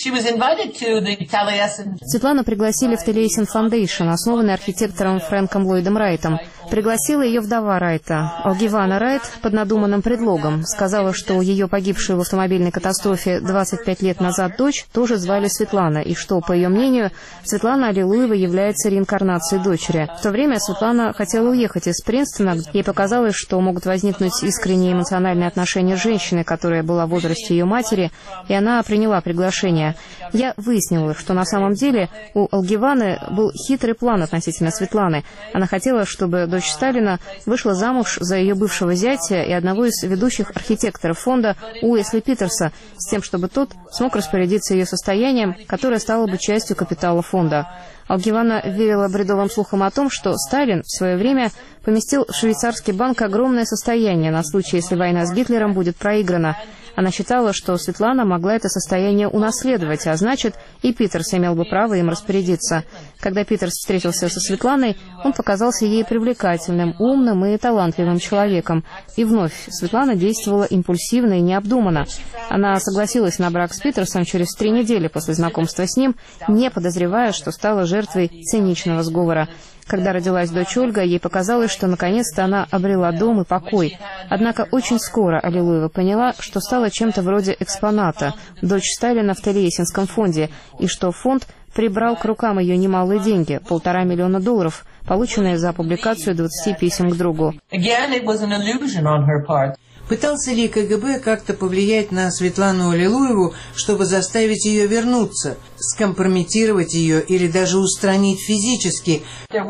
Светлану пригласили в Taliesin Foundation, основанный архитектором Фрэнком Ллойдом Райтом. Пригласила ее вдова Райта, Алгивана Райт, под надуманным предлогом. Сказала, что ее погибшую в автомобильной катастрофе 25 лет назад дочь тоже звали Светлана, и что, по ее мнению, Светлана Аллилуева является реинкарнацией дочери. В то время Светлана хотела уехать из Принстона. Ей показалось, что могут возникнуть искренние эмоциональные отношения с женщиной, которая была в возрасте ее матери, и она приняла приглашение. Я выяснила, что на самом деле у Алгиваны был хитрый план относительно Светланы. Она хотела, чтобы дочь Сталина вышла замуж за ее бывшего зятя и одного из ведущих архитекторов фонда Уэсли Питерса, с тем, чтобы тот смог распорядиться ее состоянием, которое стало бы частью капитала фонда. Алгивана верила бредовым слухам о том, что Сталин в свое время поместил в швейцарский банк огромное состояние на случай, если война с Гитлером будет проиграна. Она считала, что Светлана могла это состояние унаследовать, а значит, и Питерс имел бы право им распорядиться. Когда Питерс встретился со Светланой, он показался ей привлекательным, умным и талантливым человеком. И вновь Светлана действовала импульсивно и необдуманно. Она согласилась на брак с Питерсом через 3 недели после знакомства с ним, не подозревая, что стала жертвой циничного сговора. Когда родилась дочь Ольга, ей показалось, что наконец-то она обрела дом и покой. Однако очень скоро Аллилуева поняла, что стала чем-то вроде экспоната, дочь Сталина в Талиесинском фонде, и что фонд прибрал к рукам ее немалые деньги, $1,5 миллиона, полученные за публикацию 20 писем к другу. Пытался ли КГБ как-то повлиять на Светлану Аллилуеву, чтобы заставить ее вернуться, скомпрометировать ее или даже устранить физически?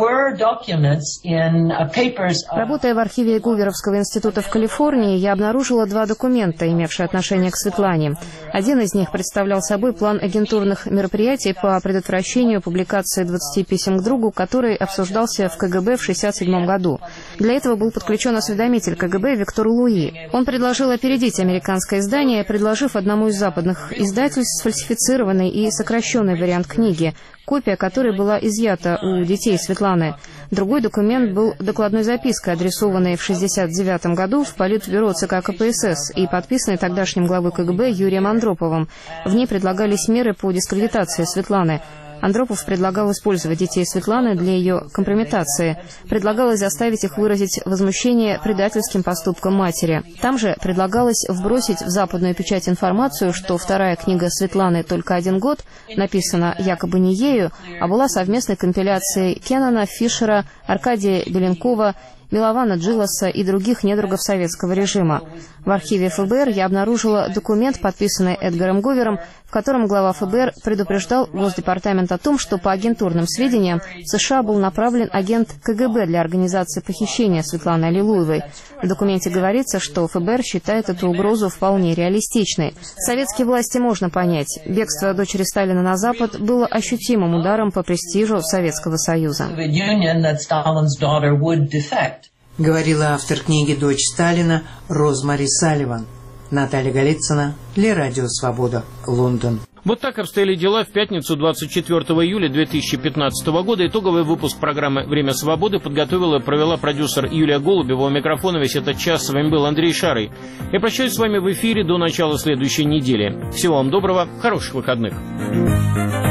Работая в архиве Гуверовского института в Калифорнии, я обнаружила 2 документа, имевшие отношение к Светлане. Один из них представлял собой план агентурных мероприятий по предотвращению публикации 20 писем к другу, который обсуждался в КГБ в 1967 году. Для этого был подключен осведомитель КГБ Виктор Луи. Он предложил опередить американское издание, предложив одному из западных издательств сфальсифицированный и сокращенный вариант книги, копия которой была изъята у детей Светланы. Другой документ был докладной запиской, адресованной в 1969 году в Политбюро ЦК КПСС и подписанной тогдашним главой КГБ Юрием Андроповым. В ней предлагались меры по дискредитации Светланы. Андропов предлагал использовать детей Светланы для ее компрометации. Предлагалось заставить их выразить возмущение предательским поступком матери. Там же предлагалось вбросить в западную печать информацию, что вторая книга Светланы «Только один год» написана якобы не ею, а была совместной компиляцией Кеннана, Фишера, Аркадия Беленкова, Милована Джиласа и других недругов советского режима. В архиве ФБР я обнаружила документ, подписанный Эдгаром Говером, в котором глава ФБР предупреждал Госдепартамент о том, что по агентурным сведениям в США был направлен агент КГБ для организации похищения Светланы Аллилуевой. В документе говорится, что ФБР считает эту угрозу вполне реалистичной. Советские власти можно понять. Бегство дочери Сталина на Запад было ощутимым ударом по престижу Советского Союза. Говорила автор книги «Дочь Сталина» Розмари Салливан. Наталья Голицына для Радио Свобода, Лондон. Вот так обстояли дела в пятницу 24 июля 2015 года. Итоговый выпуск программы «Время свободы» подготовила и провела продюсер Юлия Голубева. У микрофона весь этот час с вами был Андрей Шарый. Я прощаюсь с вами в эфире до начала следующей недели. Всего вам доброго, хороших выходных.